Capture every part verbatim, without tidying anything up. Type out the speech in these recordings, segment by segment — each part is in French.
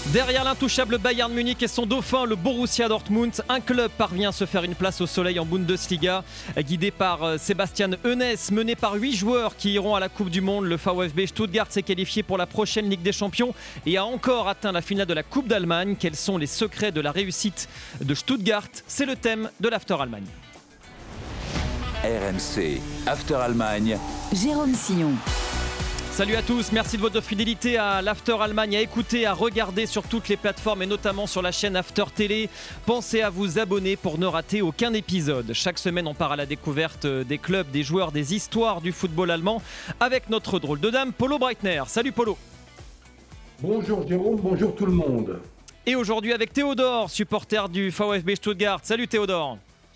Derrière l'intouchable Bayern Munich et son dauphin, le Borussia Dortmund, un club parvient à se faire une place au soleil en Bundesliga. Guidé par Sebastian Hoeneß, mené par huit joueurs qui iront à la Coupe du Monde, le VfB Stuttgart s'est qualifié pour la prochaine Ligue des Champions et a encore atteint la finale de la Coupe d'Allemagne. Quels sont les secrets de la réussite de Stuttgart ? C'est le thème de l'After Allemagne. R M C After Allemagne. Jérôme Sillon. Salut à tous, merci de votre fidélité à l'After Allemagne, à écouter, à regarder sur toutes les plateformes et notamment sur la chaîne After Télé. Pensez à vous abonner pour ne rater aucun épisode. Chaque semaine, on part à la découverte des clubs, des joueurs, des histoires du football allemand avec notre drôle de dame, Polo Breitner. Salut Polo. Bonjour Jérôme, bonjour tout le monde. Et aujourd'hui avec Théodore, supporter du VfB Stuttgart. Salut Théodore.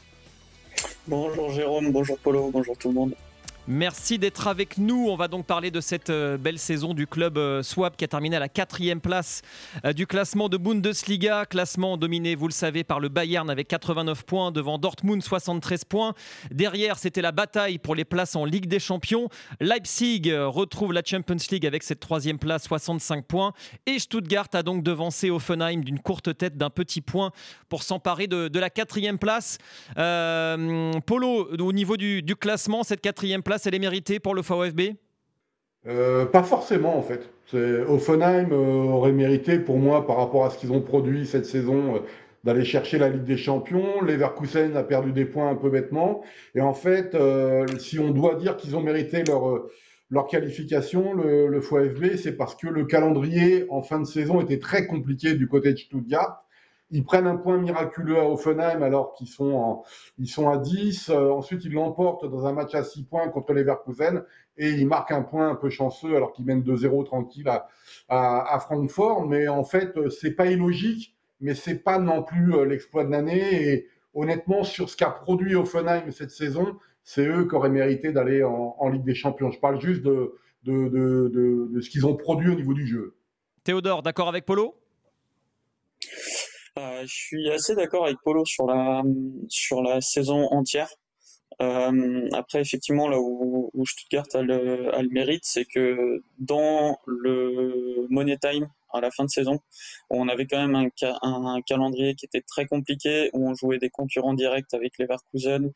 Bonjour Jérôme, bonjour Polo, bonjour tout le monde. Merci d'être avec nous. On va donc parler de cette belle saison du club Swab qui a terminé à la quatrième place du classement de Bundesliga. Classement dominé, vous le savez, par le Bayern avec quatre-vingt-neuf points devant Dortmund, soixante-treize points. Derrière, c'était la bataille pour les places en Ligue des Champions. Leipzig retrouve la Champions League avec cette troisième place, soixante-cinq points. Et Stuttgart a donc devancé Hoffenheim d'une courte tête d'un petit point pour s'emparer de, de la quatrième place. Euh, Polo, au niveau du, du classement, cette quatrième place, elle est méritée pour le VfB ? euh, Pas forcément en fait. C'est, Hoffenheim euh, aurait mérité pour moi par rapport à ce qu'ils ont produit cette saison euh, d'aller chercher la Ligue des Champions. Leverkusen a perdu des points un peu bêtement. Et en fait, euh, si on doit dire qu'ils ont mérité leur, euh, leur qualification, le, le VfB, c'est parce que le calendrier en fin de saison était très compliqué du côté de Stuttgart. Ils prennent un point miraculeux à Hoffenheim alors qu'ils sont, en, ils sont à dix. Euh, ensuite, ils l'emportent dans un match à six points contre Leverkusen et ils marquent un point un peu chanceux alors qu'ils mènent deux zéro tranquille à, à, à Francfort. Mais en fait, c'est pas illogique, mais c'est pas non plus l'exploit de l'année. Et honnêtement, sur ce qu'a produit Hoffenheim cette saison, c'est eux qui auraient mérité d'aller en, en Ligue des Champions. Je parle juste de, de, de, de, de ce qu'ils ont produit au niveau du jeu. Théodore, d'accord avec Polo ? Euh, je suis assez d'accord avec Polo sur la sur la saison entière. Euh, après, effectivement, là où, où Stuttgart a le, a le mérite, c'est que dans le Money Time à la fin de saison, on avait quand même un, un, un calendrier qui était très compliqué, où on jouait des concurrents directs avec Leverkusen,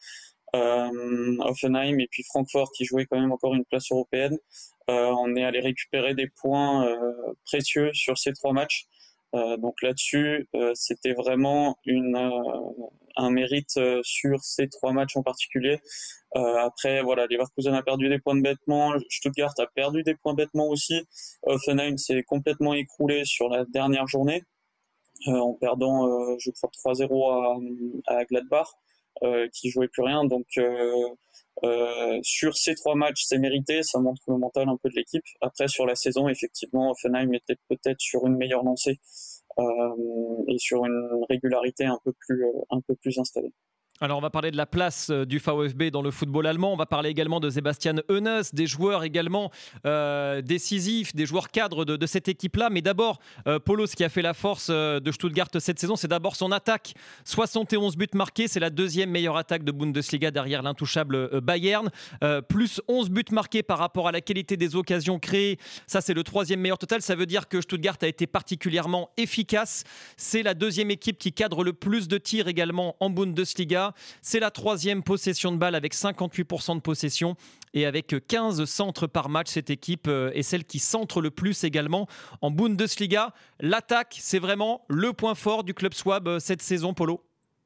euh, Hoffenheim et puis Francfort qui jouait quand même encore une place européenne. Euh, on est allé récupérer des points euh, précieux sur ces trois matchs. Euh, donc là-dessus, euh, c'était vraiment une, euh, un mérite euh, sur ces trois matchs en particulier. Euh, après, voilà, Leverkusen a perdu des points de bêtement, Stuttgart a perdu des points bêtement aussi. Hoffenheim s'est complètement écroulé sur la dernière journée euh, en perdant, euh, je crois, trois zéro à, à Gladbach, euh, qui jouait plus rien. Donc euh, Euh, sur ces trois matchs, c'est mérité, ça montre le mental un peu de l'équipe. Après, sur la saison, effectivement, Hoffenheim était peut-être sur une meilleure lancée euh, et sur une régularité un peu plus, euh, un peu plus installée. Alors on va parler de la place du VfB dans le football allemand, on va parler également de Sebastian Hoeneß, des joueurs également euh, décisifs, des joueurs cadres de, de cette équipe-là. Mais d'abord, euh, Polo, ce qui a fait la force euh, de Stuttgart cette saison, c'est d'abord son attaque. soixante et onze buts marqués, c'est la deuxième meilleure attaque de Bundesliga derrière l'intouchable euh, Bayern. Euh, plus onze buts marqués par rapport à la qualité des occasions créées, ça c'est le troisième meilleur total. Ça veut dire que Stuttgart a été particulièrement efficace. C'est la deuxième équipe qui cadre le plus de tirs également en Bundesliga. C'est la troisième possession de balle avec cinquante-huit pour cent de possession et avec quinze centres par match. Cette équipe est celle qui centre le plus également en Bundesliga. L'attaque, c'est vraiment le point fort du club Swab cette saison, Polo.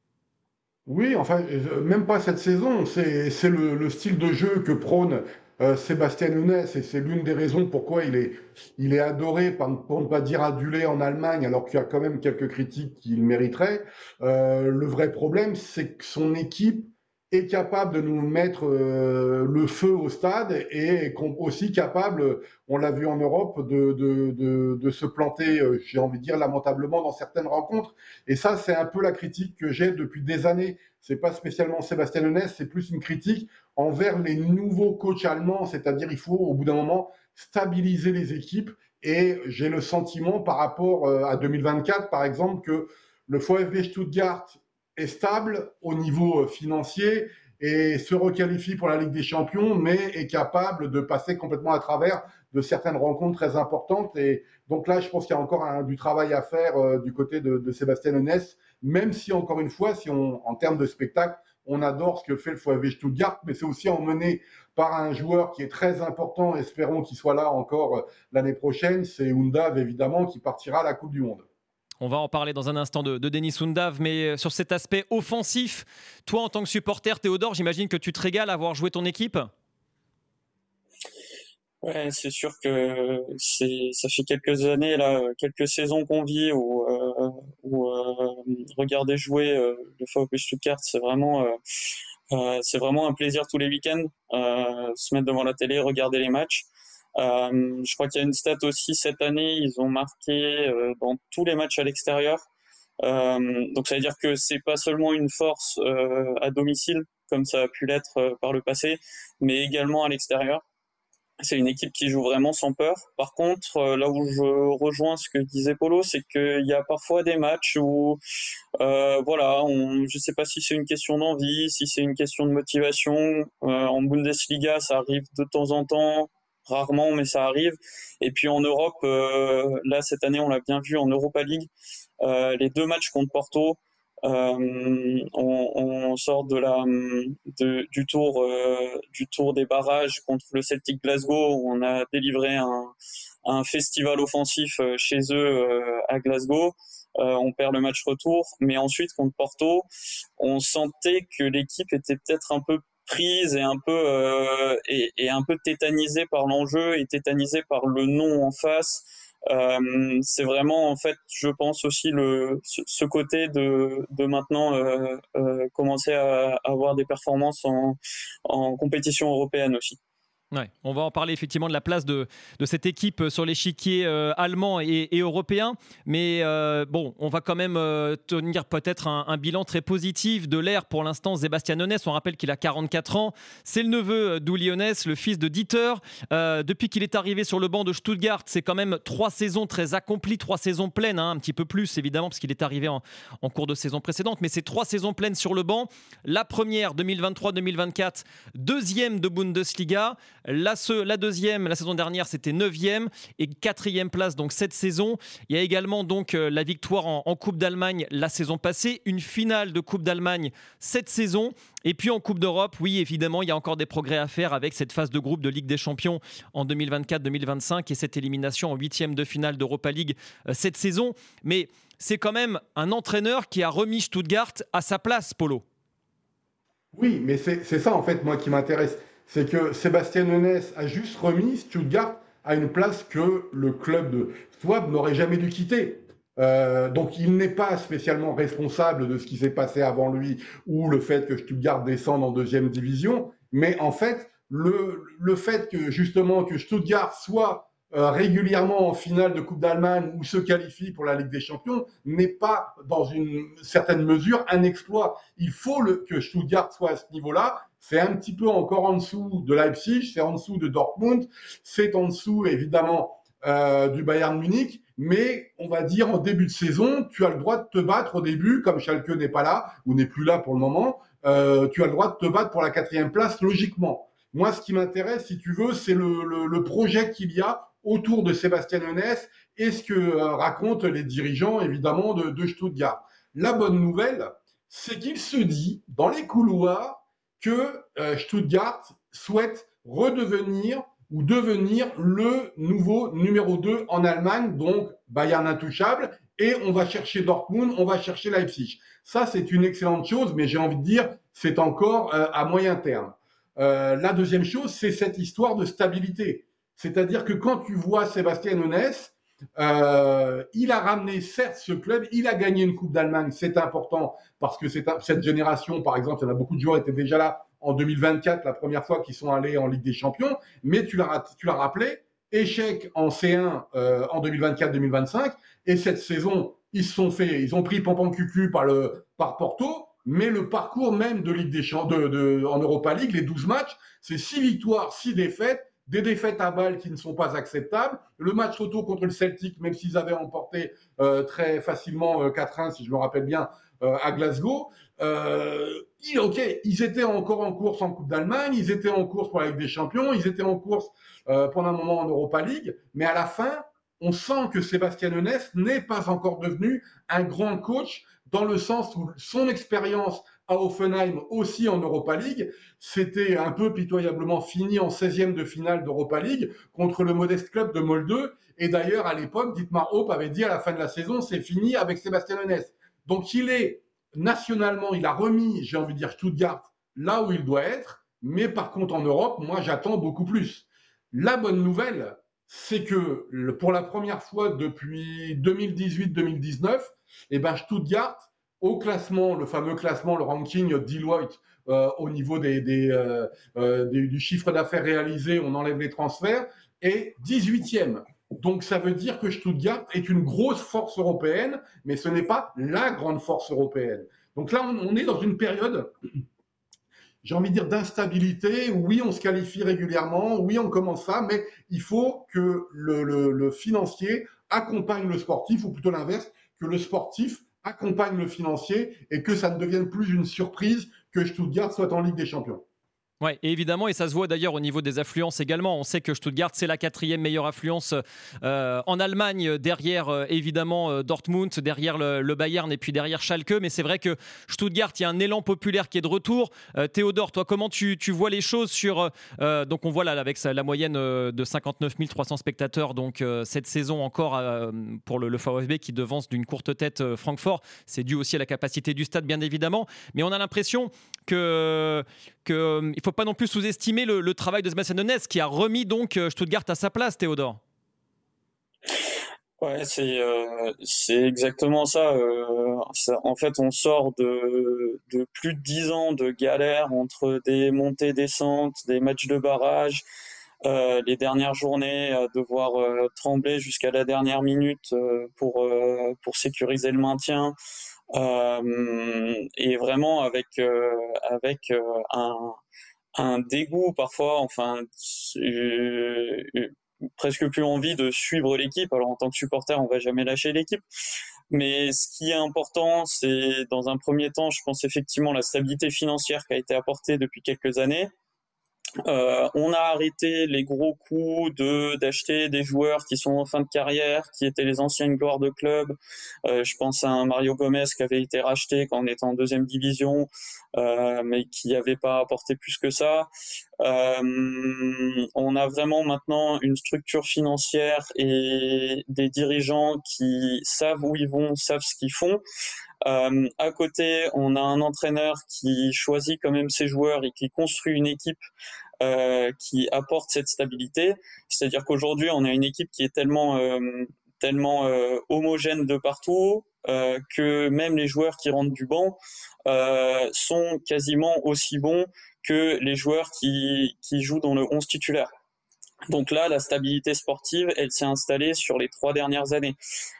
Oui, enfin, même pas cette saison, c'est, c'est le, le style de jeu que prône euh, Sebastian Hoeneß et c'est l'une des raisons pourquoi il est, il est adoré, par, pour ne pas dire adulé en Allemagne, alors qu'il y a quand même quelques critiques qu'il mériterait. Euh, le vrai problème, c'est que son équipe est capable de nous mettre euh, le feu au stade et est aussi capable, on l'a vu en Europe, de, de, de, de se planter, euh, j'ai envie de dire, lamentablement dans certaines rencontres. Et ça, c'est un peu la critique que j'ai depuis des années. C'est pas spécialement Sebastian Hoeneß, c'est plus une critique envers les nouveaux coachs allemands, c'est-à-dire il faut au bout d'un moment stabiliser les équipes et j'ai le sentiment par rapport à deux mille vingt-quatre par exemple que le VfB Stuttgart est stable au niveau financier et se requalifie pour la Ligue des Champions, mais est capable de passer complètement à travers de certaines rencontres très importantes. Et donc là, je pense qu'il y a encore un, du travail à faire euh, du côté de, de Sébastien Hoeneß, même si, encore une fois, si on, en termes de spectacle, on adore ce que fait le VfB Stuttgart, mais c'est aussi emmené par un joueur qui est très important, espérons qu'il soit là encore euh, l'année prochaine, c'est Undav, évidemment, qui partira à la Coupe du Monde. On va en parler dans un instant de, de Denis Undav, mais sur cet aspect offensif, toi en tant que supporter, Théodore, j'imagine que tu te régales à avoir joué ton équipe ? Ouais, c'est sûr que c'est, ça fait quelques années, là, quelques saisons qu'on vit où, euh, où euh, regarder jouer euh, le VfB Stuttgart, c'est vraiment, euh, euh, c'est vraiment un plaisir tous les week-ends, euh, se mettre devant la télé, regarder les matchs. Euh, je crois qu'il y a une stat aussi cette année, ils ont marqué euh, dans tous les matchs à l'extérieur. Euh, donc ça veut dire que c'est pas seulement une force euh, à domicile, comme ça a pu l'être euh, par le passé, mais également à l'extérieur. C'est une équipe qui joue vraiment sans peur. Par contre, euh, là où je rejoins ce que disait Polo, c'est qu'il y a parfois des matchs où, euh, voilà, on, je ne sais pas si c'est une question d'envie, si c'est une question de motivation. Euh, en Bundesliga, ça arrive de temps en temps, rarement, mais ça arrive. Et puis en Europe, euh, là cette année, on l'a bien vu en Europa League, euh, les deux matchs contre Porto. Euh, on, on sort de la, de, du, tour, euh, du tour des barrages contre le Celtic Glasgow où on a délivré un, un festival offensif chez eux euh, à Glasgow. Euh, on perd le match retour, mais ensuite contre Porto, on sentait que l'équipe était peut-être un peu prise et un peu euh, et, et un peu tétanisée par l'enjeu et tétanisée par le nom en face. Euh, c'est vraiment en fait, je pense aussi le ce, ce côté de de maintenant euh, euh, commencer à, à avoir des performances en en compétition européenne aussi. Ouais, on va en parler effectivement de la place de, de cette équipe sur l'échiquier euh, allemand et, et européen. Mais euh, bon, on va quand même euh, tenir peut-être un, un bilan très positif de l'ère pour l'instant. Sébastien Hoeneß, on rappelle qu'il a quarante-quatre ans. C'est le neveu d'Uli Hoeneß, le fils de Dieter. Euh, depuis qu'il est arrivé sur le banc de Stuttgart, c'est quand même trois saisons très accomplies, trois saisons pleines, hein, un petit peu plus évidemment parce qu'il est arrivé en, en cours de saison précédente. Mais c'est trois saisons pleines sur le banc. La première, deux mille vingt-trois deux mille vingt-quatre, deuxième de Bundesliga. La, ce, la deuxième, la saison dernière, c'était neuvième et quatrième place donc cette saison. Il y a également donc euh, la victoire en, en Coupe d'Allemagne la saison passée, une finale de Coupe d'Allemagne cette saison. Et puis en Coupe d'Europe, oui, évidemment, il y a encore des progrès à faire avec cette phase de groupe de Ligue des Champions en deux mille vingt-quatre deux mille vingt-cinq et cette élimination en huitième de finale d'Europa League euh, cette saison. Mais c'est quand même un entraîneur qui a remis Stuttgart à sa place, Polo. Oui, mais c'est, c'est ça en fait, moi, qui m'intéresse. C'est que Sébastien Hoeneß a juste remis Stuttgart à une place que le club de Schwab n'aurait jamais dû quitter. Euh, donc il n'est pas spécialement responsable de ce qui s'est passé avant lui ou le fait que Stuttgart descende en deuxième division, mais en fait, le, le fait que justement que Stuttgart soit euh, régulièrement en finale de Coupe d'Allemagne ou se qualifie pour la Ligue des Champions n'est pas, dans une certaine mesure, un exploit. Il faut le, que Stuttgart soit à ce niveau-là. C'est un petit peu encore en dessous de Leipzig, c'est en dessous de Dortmund, c'est en dessous évidemment euh, du Bayern Munich, mais on va dire en début de saison, tu as le droit de te battre au début, comme Schalke n'est pas là, ou n'est plus là pour le moment, euh, tu as le droit de te battre pour la quatrième place logiquement. Moi, ce qui m'intéresse, si tu veux, c'est le, le, le projet qu'il y a autour de Sébastien Hoeneß et ce que euh, racontent les dirigeants évidemment de, de Stuttgart. La bonne nouvelle, c'est qu'il se dit dans les couloirs que euh, Stuttgart souhaite redevenir ou devenir le nouveau numéro deux en Allemagne, donc Bayern intouchable, et on va chercher Dortmund, on va chercher Leipzig. Ça, c'est une excellente chose, mais j'ai envie de dire, c'est encore euh, à moyen terme. Euh, la deuxième chose, c'est cette histoire de stabilité. C'est-à-dire que quand tu vois Sébastien Hoeneß, Euh, il a ramené certes ce club, il a gagné une Coupe d'Allemagne, c'est important parce que c'est un, cette génération, par exemple, il y en a beaucoup de joueurs qui étaient déjà là en deux mille vingt-quatre, la première fois qu'ils sont allés en Ligue des Champions, mais tu l'as, tu l'as rappelé, échec en C un euh, en deux mille vingt-quatre deux mille vingt-cinq, et cette saison, ils se sont fait, ils ont pris Pampan Cucu par, le, par Porto, mais le parcours même de Ligue des Champions, de, de, en Europa League, les douze matchs, c'est six victoires, six défaites, des défaites à balles qui ne sont pas acceptables. Le match retour contre le Celtic, même s'ils avaient emporté euh, très facilement euh, quatre un, si je me rappelle bien, euh, à Glasgow. Euh, ils, ok, ils étaient encore en course en Coupe d'Allemagne, ils étaient en course pour la Ligue des Champions, ils étaient en course euh, pendant un moment en Europa League, mais à la fin, on sent que Sébastien Hoeneß n'est pas encore devenu un grand coach dans le sens où son expérience à Hoffenheim, aussi en Europa League, c'était un peu pitoyablement fini en seizième de finale d'Europa League contre le modeste club de Molde. Et d'ailleurs, à l'époque, Dietmar Hopp avait dit à la fin de la saison, c'est fini avec Sébastien Hoeneß. Donc il est, nationalement, il a remis, j'ai envie de dire, Stuttgart là où il doit être, mais par contre en Europe, moi j'attends beaucoup plus. La bonne nouvelle, c'est que pour la première fois depuis deux mille dix-huit deux mille dix-neuf, eh ben Stuttgart, au classement, le fameux classement, le ranking Deloitte, euh, au niveau des, des, euh, euh, des, du chiffre d'affaires réalisé, on enlève les transferts, est dix-huitième. Donc ça veut dire que Stuttgart est une grosse force européenne, mais ce n'est pas la grande force européenne. Donc là, on, on est dans une période, j'ai envie de dire, d'instabilité. Oui, on se qualifie régulièrement, oui, on commence ça, mais il faut que le, le, le financier accompagne le sportif, ou plutôt l'inverse, que le sportif accompagne le financier et que ça ne devienne plus une surprise que Stuttgart soit en Ligue des Champions. Ouais, et évidemment, et ça se voit d'ailleurs au niveau des affluences également. On sait que Stuttgart, c'est la quatrième meilleure affluence euh, en Allemagne, derrière euh, évidemment euh, Dortmund, derrière le, le Bayern et puis derrière Schalke. Mais c'est vrai que Stuttgart, il y a un élan populaire qui est de retour. Euh, Théodore, toi, comment tu, tu vois les choses sur... Euh, donc on voit là avec la moyenne de cinquante-neuf mille trois cents spectateurs, donc euh, cette saison encore euh, pour le, le VfB qui devance d'une courte tête euh, Francfort. C'est dû aussi à la capacité du stade, bien évidemment. Mais on a l'impression que... que il ne faut pas non plus sous-estimer le, le travail de Sébastien Hoeneß qui a remis donc Stuttgart à sa place, Théodore. Ouais, c'est euh, c'est exactement ça. Euh, ça. En fait, on sort de, de plus de dix ans de galère entre des montées-descentes, des matchs de barrage, euh, les dernières journées à devoir euh, trembler jusqu'à la dernière minute euh, pour, euh, pour sécuriser le maintien. Euh, et vraiment avec, euh, avec euh, un un dégoût parfois, enfin euh, euh, presque plus envie de suivre l'équipe. Alors en tant que supporter, on va jamais lâcher l'équipe, mais ce qui est important, c'est dans un premier temps, je pense effectivement la stabilité financière qui a été apportée depuis quelques années. Euh, on a arrêté les gros coups de d'acheter des joueurs qui sont en fin de carrière, qui étaient les anciennes gloires de club. Euh, je pense à un Mario Gomez qui avait été racheté quand on était en deuxième division, euh, mais qui n'avait pas apporté plus que ça. Euh, on a vraiment maintenant une structure financière et des dirigeants qui savent où ils vont, savent ce qu'ils font. Euh, à côté, on a un entraîneur qui choisit quand même ses joueurs et qui construit une équipe euh, qui apporte cette stabilité. C'est-à-dire qu'aujourd'hui, on a une équipe qui est tellement, euh, tellement euh, homogène de partout euh, que même les joueurs qui rentrent du banc euh, sont quasiment aussi bons que les joueurs qui, qui jouent dans le onze titulaire. Donc là, la stabilité sportive, elle s'est installée sur les trois dernières années.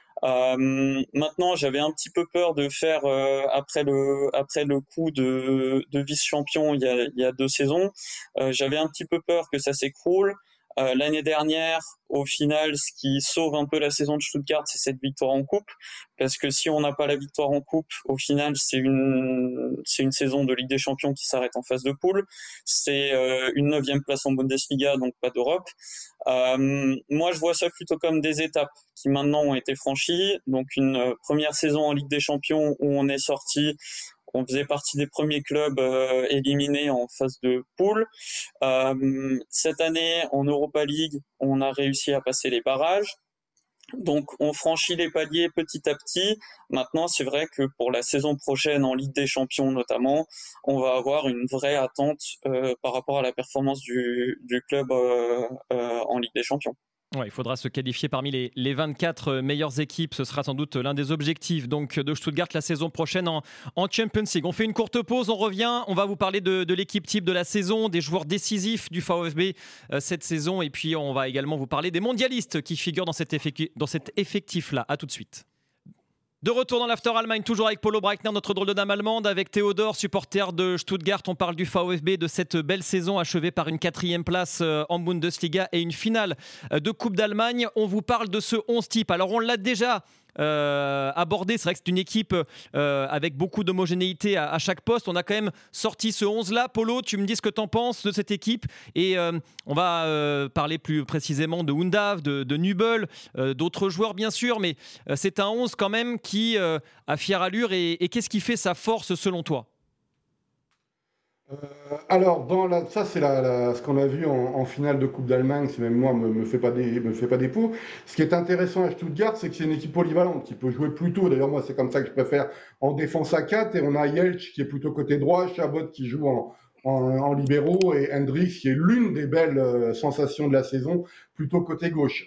Euh, maintenant, j'avais un petit peu peur de faire euh, après le après le coup de, de vice-champion il y a il y a deux saisons. Euh, j'avais un petit peu peur que ça s'écroule. Euh, l'année dernière, au final, ce qui sauve un peu la saison de Stuttgart, c'est cette victoire en coupe, parce que si on n'a pas la victoire en coupe, au final, c'est une c'est une saison de Ligue des Champions qui s'arrête en phase de poule. C'est euh, une neuvième place en Bundesliga, donc pas d'Europe. Euh, moi, je vois ça plutôt comme des étapes qui maintenant ont été franchies. Donc une euh, première saison en Ligue des Champions où on est sorti. On faisait partie des premiers clubs euh, éliminés en phase de poule. Euh, cette année, en Europa League, on a réussi à passer les barrages. Donc, on franchit les paliers petit à petit. Maintenant, c'est vrai que pour la saison prochaine, en Ligue des Champions notamment, on va avoir une vraie attente euh, par rapport à la performance du, du club euh, euh, en Ligue des Champions. Ouais, il faudra se qualifier parmi les, les vingt-quatre meilleures équipes. Ce sera sans doute l'un des objectifs donc, de Stuttgart la saison prochaine en, en Champions League. On fait une courte pause, on revient. On va vous parler de, de l'équipe type de la saison, des joueurs décisifs du VfB euh, cette saison. Et puis, on va également vous parler des mondialistes qui figurent dans cet, effectif, dans cet effectif-là. À tout de suite. De retour dans l'After Allemagne, toujours avec Polo Breitner, notre drôle de dame allemande, avec Théodore, supporter de Stuttgart. On parle du VfB, de cette belle saison achevée par une quatrième place en Bundesliga et une finale de Coupe d'Allemagne. On vous parle de ce onze type. Alors on l'a déjà euh, aborder. C'est vrai que c'est une équipe euh, avec beaucoup d'homogénéité à, à chaque poste. On a quand même sorti ce onze-là. Polo, tu me dis ce que tu en penses de cette équipe. Et euh, on va euh, parler plus précisément de Undav, de, de Nubel, euh, d'autres joueurs bien sûr, mais euh, c'est un onze quand même qui euh, a fière allure. Et, et qu'est-ce qui fait sa force selon toi ? Euh, alors, dans la, ça, c'est la, la- ce qu'on a vu en, en finale de Coupe d'Allemagne, si même moi me, me fait pas des, me fait pas défaut. Ce qui est intéressant à Stuttgart, c'est que c'est une équipe polyvalente qui peut jouer plutôt. D'ailleurs, moi, c'est comme ça que je préfère en défense à quatre. Et on a Jelch qui est plutôt côté droit, Chabot qui joue en, en, en libéraux et Hendricks qui est l'une des belles euh, sensations de la saison, plutôt côté gauche.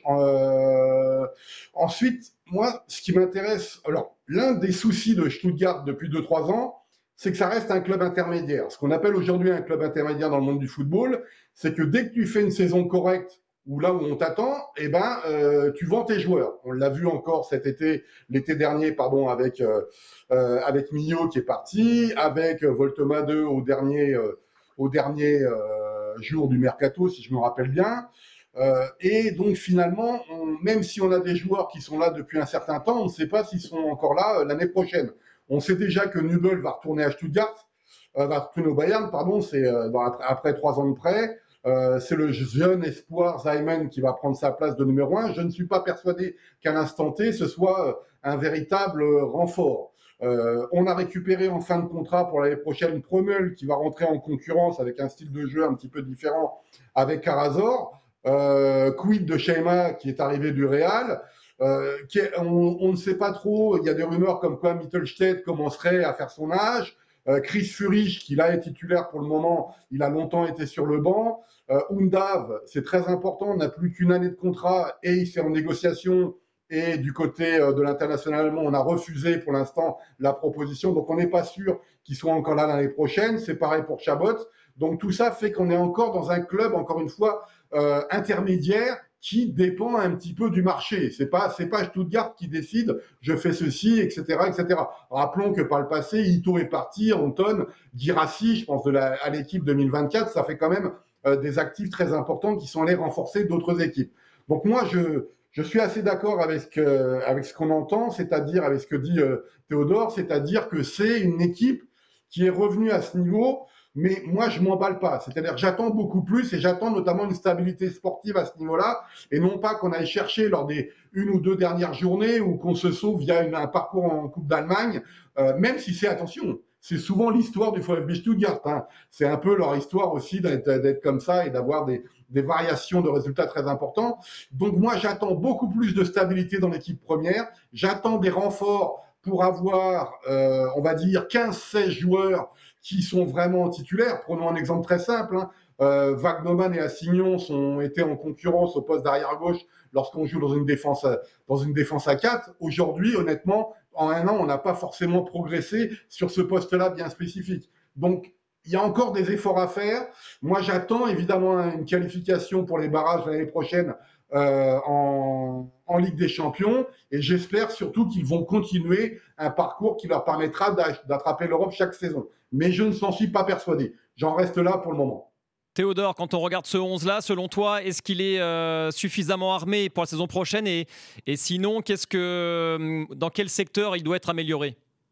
Euh, ensuite, moi, ce qui m'intéresse, alors, l'un des soucis de Stuttgart depuis deux trois ans, c'est que ça reste un club intermédiaire. Ce qu'on appelle aujourd'hui un club intermédiaire dans le monde du football, c'est que dès que tu fais une saison correcte, ou là où on t'attend, eh ben, euh, tu vends tes joueurs. On l'a vu encore cet été, l'été dernier, pardon, avec euh, euh, avec Millot qui est parti, avec euh, Voltema deux au dernier euh, au dernier euh, jour du mercato, si je me rappelle bien. Euh, et donc finalement, on, même si on a des joueurs qui sont là depuis un certain temps, on ne sait pas s'ils sont encore là euh, l'année prochaine. On sait déjà que Nubel va retourner à Stuttgart, euh, va retourner au Bayern, pardon, c'est euh, après, après trois ans de prêt. Euh, c'est le jeune espoir Zeiman qui va prendre sa place de numéro un. Je ne suis pas persuadé qu'à l'instant T, ce soit un véritable renfort. Euh, on a récupéré en fin de contrat pour l'année prochaine Promel qui va rentrer en concurrence avec un style de jeu un petit peu différent avec Karazor. Euh, quid de Sheima qui est arrivé du Real. Euh, qui est, on, on ne sait pas trop, il y a des rumeurs comme quoi Mittelstedt commencerait à faire son âge. Euh, Chris Führich, qui là est titulaire pour le moment, il a longtemps été sur le banc. Euh, Undav, c'est très important, on n'a plus qu'une année de contrat et il fait en négociation. Et du côté euh, de l'international allemand, on a refusé pour l'instant la proposition, donc on n'est pas sûr qu'il soit encore là l'année prochaine. C'est pareil pour Chabot. Donc tout ça fait qu'on est encore dans un club, encore une fois, euh, intermédiaire qui dépend un petit peu du marché. C'est pas, c'est pas Stuttgart qui décide, je fais ceci, et cetera, et cetera. Rappelons que par le passé, Ito est parti, Anton, Guirassy, je pense de la, à l'équipe deux mille vingt-quatre, ça fait quand même euh, des actifs très importants qui sont allés renforcer d'autres équipes. Donc moi, je, je suis assez d'accord avec ce, que, avec ce qu'on entend, c'est-à-dire avec ce que dit euh, Théodore, c'est-à-dire que c'est une équipe qui est revenue à ce niveau. Mais moi, je m'emballe pas. C'est-à-dire que j'attends beaucoup plus et j'attends notamment une stabilité sportive à ce niveau-là et non pas qu'on aille chercher lors des une ou deux dernières journées ou qu'on se sauve via une, un parcours en Coupe d'Allemagne, euh, même si c'est, attention, c'est souvent l'histoire du VfB Stuttgart. Hein. C'est un peu leur histoire aussi d'être, d'être comme ça et d'avoir des, des variations de résultats très importants. Donc moi, j'attends beaucoup plus de stabilité dans l'équipe première. J'attends des renforts pour avoir, euh, on va dire, quinze seize joueurs qui sont vraiment titulaires. Prenons un exemple très simple. Hein. Euh, Wagnoman et Assignon sont été en concurrence au poste d'arrière gauche lorsqu'on joue dans une défense dans une défense à quatre. Aujourd'hui, honnêtement, en un an, on n'a pas forcément progressé sur ce poste-là bien spécifique. Donc, il y a encore des efforts à faire. Moi, j'attends évidemment une qualification pour les barrages l'année prochaine euh, en, en Ligue des Champions et j'espère surtout qu'ils vont continuer un parcours qui leur permettra d'attraper l'Europe chaque saison. Mais je ne s'en suis pas persuadé. J'en reste là pour le moment. Théodore, quand on regarde ce onze-là, selon toi, est-ce qu'il est euh, suffisamment armé pour la saison prochaine et, et sinon, qu'est-ce que, dans quel secteur il doit être amélioré ?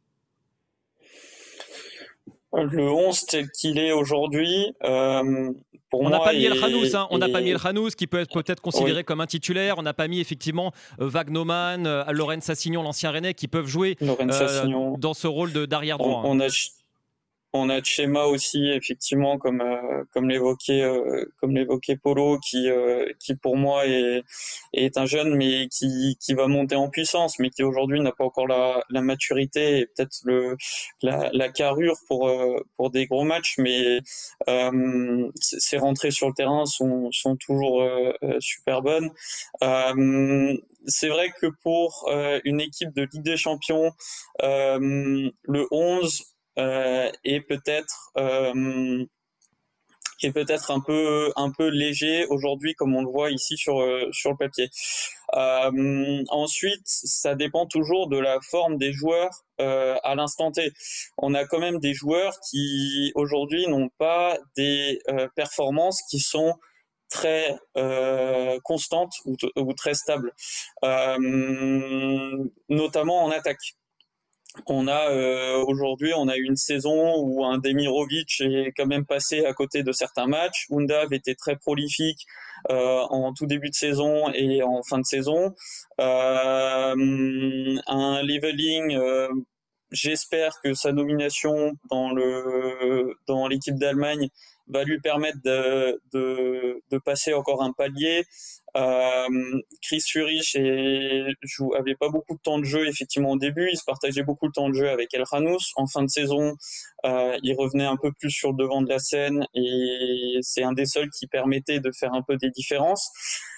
Le onze tel qu'il est aujourd'hui, euh, pour on moi... n'a pas mis est, El Khanous, hein. On n'a est... pas mis El Khanous, qui peut être peut-être considéré oui. comme un titulaire. On n'a pas mis effectivement euh, Wagnoman, euh, Lorenz Assignon, l'ancien Rennais, qui peuvent jouer euh, dans ce rôle de, d'arrière droit. On, on a... On a Tchema aussi, effectivement, comme euh, comme l'évoquait euh, comme l'évoquait Polo, qui euh, qui pour moi est est un jeune, mais qui qui va monter en puissance, mais qui aujourd'hui n'a pas encore la la maturité et peut-être le la la carrure pour euh, pour des gros matchs, mais euh, ses rentrées sur le terrain sont sont toujours euh, super bonnes. Euh, c'est vrai que pour euh, une équipe de Ligue des Champions, euh, le onze Euh, et peut-être euh, et peut-être un peu un peu léger aujourd'hui comme on le voit ici sur euh, sur le papier. Euh, ensuite, ça dépend toujours de la forme des joueurs euh, à l'instant T. On a quand même des joueurs qui aujourd'hui n'ont pas des euh, performances qui sont très euh, constante ou, t- ou très stable, euh, notamment en attaque. On a euh, aujourd'hui, on a eu une saison où un Demirovic est quand même passé à côté de certains matchs. Undav était très prolifique euh, en tout début de saison et en fin de saison. Euh, un leveling, euh, j'espère que sa nomination dans le dans l'équipe d'Allemagne va lui permettre de de, de passer encore un palier. Euh, Chris Führich et, joue, avait pas beaucoup de temps de jeu effectivement au début, il se partageait beaucoup de temps de jeu avec El Khanous. En fin de saison, euh, il revenait un peu plus sur le devant de la scène et c'est un des seuls qui permettait de faire un peu des différences.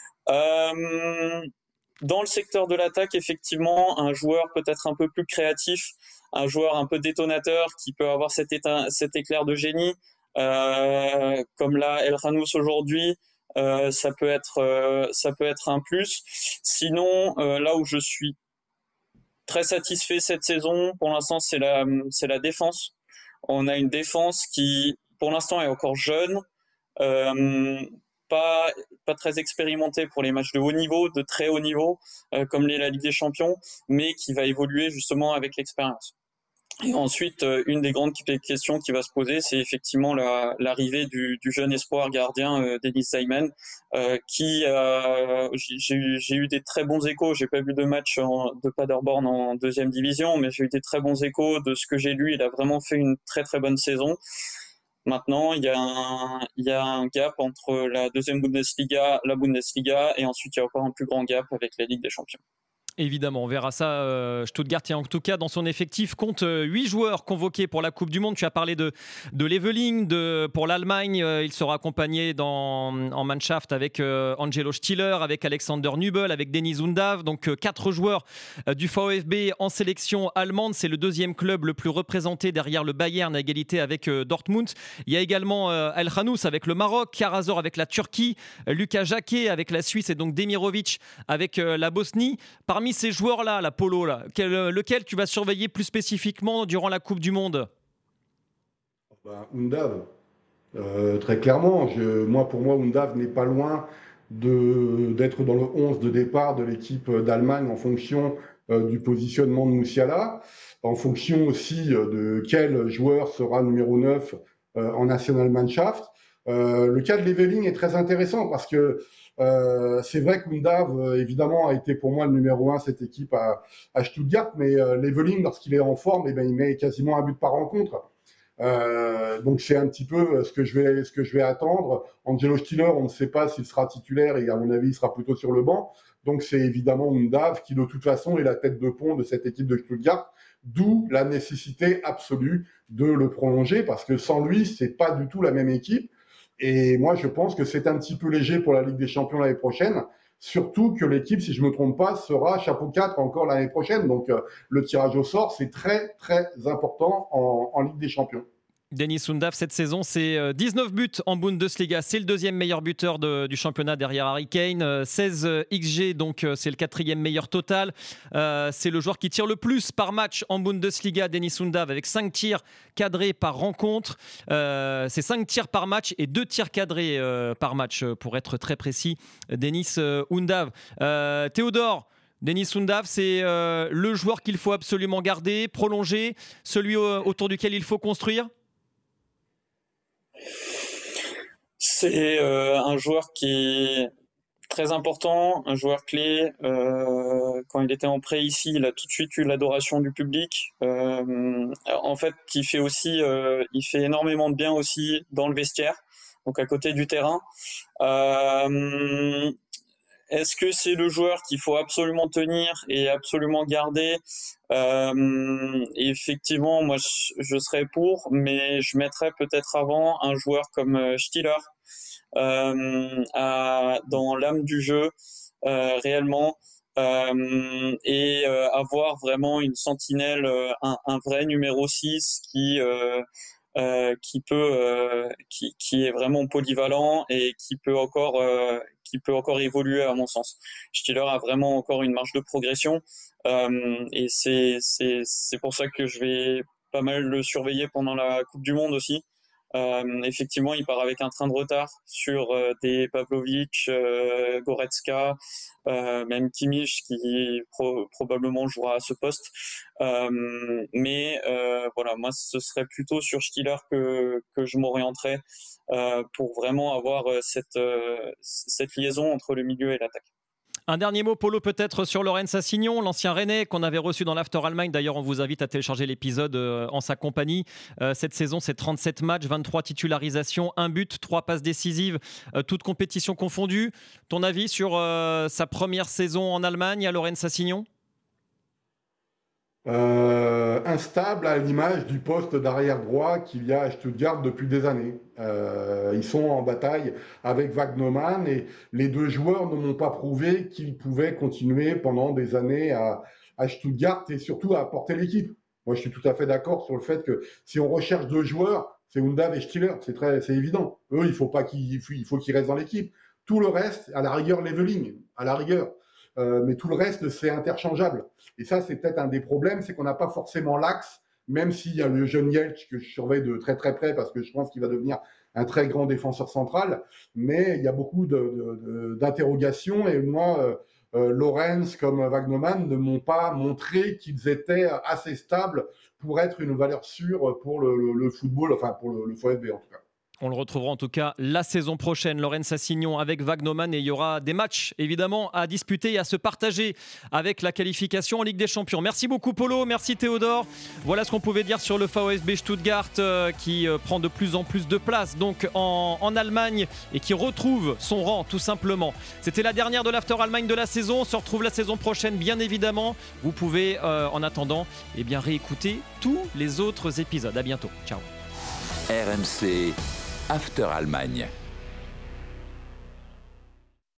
Euh, dans le secteur de l'attaque, effectivement, un joueur peut-être un peu plus créatif, un joueur un peu détonateur qui peut avoir cet, éteint, cet éclair de génie, euh, comme l'a El Khanous aujourd'hui. Euh, ça peut être euh, ça peut être un plus. Sinon, euh, là où je suis très satisfait cette saison, pour l'instant, c'est la c'est la défense. On a une défense qui, pour l'instant, est encore jeune, euh, pas pas très expérimentée pour les matchs de haut niveau, de très haut niveau, euh, comme l'est la Ligue des Champions, mais qui va évoluer justement avec l'expérience. Et ensuite, une des grandes questions qui va se poser, c'est effectivement la, l'arrivée du, du jeune espoir gardien euh, Dennis Zeiman, euh, qui euh, j'ai, eu, j'ai eu des très bons échos. J'ai pas vu de match en, de Paderborn en deuxième division, mais j'ai eu des très bons échos de ce que j'ai lu. Il a vraiment fait une très très bonne saison. Maintenant, il y a un, il y a un gap entre la deuxième Bundesliga, la Bundesliga, et ensuite il y a encore un plus grand gap avec la Ligue des Champions. Évidemment, on verra ça. Euh, Stuttgart, en tout cas, dans son effectif, compte huit joueurs convoqués pour la Coupe du Monde. Tu as parlé de, de Leveling. De, pour l'Allemagne, euh, il sera accompagné dans, en Mannschaft avec euh, Angelo Stiller, avec Alexander Nübel, avec Denis Undav. Donc, euh, quatre joueurs euh, du VfB en sélection allemande. C'est le deuxième club le plus représenté derrière le Bayern, à égalité avec euh, Dortmund. Il y a également euh, El Khanous avec le Maroc, Karazor avec la Turquie, euh, Lucas Jacquet avec la Suisse et donc Demirovic avec euh, la Bosnie. Parmi ces joueurs-là, la Polo, là, quel, lequel tu vas surveiller plus spécifiquement durant la Coupe du Monde? Ben, Undav, euh, très clairement. Je, moi, pour moi, Undav n'est pas loin de, d'être dans le onze de départ de l'équipe d'Allemagne en fonction euh, du positionnement de Musiala, en fonction aussi euh, de quel joueur sera numéro neuf euh, en Nationalmannschaft. Euh, le cas de Leveling est très intéressant parce que euh, c'est vrai qu'Undav, euh, évidemment, a été pour moi le numéro un cette équipe à, à Stuttgart, mais euh, Leveling, lorsqu'il est en forme, eh ben, il met quasiment un but par rencontre. Euh, donc c'est un petit peu ce que je vais, ce que je vais attendre. Angelo Stiller, on ne sait pas s'il sera titulaire et à mon avis, il sera plutôt sur le banc. Donc c'est évidemment Undav qui, de toute façon, est la tête de pont de cette équipe de Stuttgart. D'où la nécessité absolue de le prolonger parce que sans lui, c'est pas du tout la même équipe. Et moi, je pense que c'est un petit peu léger pour la Ligue des Champions l'année prochaine. Surtout que l'équipe, si je me trompe pas, sera chapeau quatre encore l'année prochaine. Donc, euh, le tirage au sort, c'est très, très important en, en Ligue des Champions. Denis Undav, cette saison, c'est dix-neuf buts en Bundesliga. C'est le deuxième meilleur buteur de, du championnat derrière Harry Kane. seize X G, donc c'est le quatrième meilleur total. Euh, c'est le joueur qui tire le plus par match en Bundesliga, Denis Undav, avec cinq tirs cadrés par rencontre. Euh, c'est cinq tirs par match et deux tirs cadrés euh, par match, pour être très précis. Denis Undav. Euh, Théodore, Denis Undav, c'est euh, le joueur qu'il faut absolument garder, prolonger, celui euh, autour duquel il faut construire? C'est euh, un joueur qui est très important, un joueur clé. Euh, quand il était en prêt ici, il a tout de suite eu l'adoration du public. Euh, en fait, il fait aussi, euh, il fait énormément de bien aussi dans le vestiaire, donc à côté du terrain. Euh, Est-ce que c'est le joueur qu'il faut absolument tenir et absolument garder? euh, Effectivement, moi, je, je serais pour, mais je mettrais peut-être avant un joueur comme Stiller euh, à, dans l'âme du jeu, euh, réellement, euh, et euh, avoir vraiment une sentinelle, un, un vrai numéro six qui... Euh, Euh, qui peut, euh, qui, qui est vraiment polyvalent et qui peut encore, euh, qui peut encore évoluer à mon sens. Stiller a vraiment encore une marge de progression euh, et c'est, c'est, c'est pour ça que je vais pas mal le surveiller pendant la Coupe du Monde aussi. Euh, effectivement, il part avec un train de retard sur euh, des Pavlovic, euh, Goretzka, euh, même Kimmich qui pro- probablement jouera à ce poste. Euh, mais euh, voilà, moi ce serait plutôt sur Stiller que que je m'orienterais euh, pour vraiment avoir cette euh, cette liaison entre le milieu et l'attaque. Un dernier mot, Polo, peut-être sur Laurent Sassignon, l'ancien Rennais qu'on avait reçu dans l'After Allemagne. D'ailleurs, on vous invite à télécharger l'épisode euh, en sa compagnie. Euh, cette saison, c'est trente-sept matchs, vingt-trois titularisations, un but, trois passes décisives, euh, toutes compétitions confondues. Ton avis sur euh, sa première saison en Allemagne à Laurent Sassignon ? Euh, instable à l'image du poste d'arrière droit qu'il y a à Stuttgart depuis des années. Euh, ils sont en bataille avec Wagnermann et les deux joueurs ne m'ont pas prouvé qu'ils pouvaient continuer pendant des années à, à Stuttgart et surtout à porter l'équipe. Moi, je suis tout à fait d'accord sur le fait que si on recherche deux joueurs, c'est Undav et Stiller, c'est très, c'est évident. Eux, il faut pas qu'ils, il faut qu'ils restent dans l'équipe. Tout le reste, à la rigueur, Leveling, à la rigueur. Euh, mais tout le reste, c'est interchangeable. Et ça, c'est peut-être un des problèmes, c'est qu'on n'a pas forcément l'axe, même s'il y a le jeune Jeltsch que je surveille de très très près parce que je pense qu'il va devenir un très grand défenseur central, mais il y a beaucoup de, de, de, d'interrogations et moi, euh, euh, Lorenz comme Wagnermann ne m'ont pas montré qu'ils étaient assez stables pour être une valeur sûre pour le, le, le football, enfin pour le, le VfB en tout cas. On le retrouvera en tout cas la saison prochaine, Laurent Sassignon avec Wagnermann, et il y aura des matchs évidemment à disputer et à se partager avec la qualification en Ligue des Champions. Merci beaucoup Polo, merci Théodore. Voilà ce qu'on pouvait dire sur le VfB Stuttgart euh, qui euh, prend de plus en plus de place donc en, en Allemagne et qui retrouve son rang tout simplement. C'était la dernière de l'After Allemagne de la saison. On se retrouve la saison prochaine bien évidemment. Vous pouvez euh, en attendant eh bien, réécouter tous les autres épisodes. À bientôt. Ciao. R M C After Allemagne.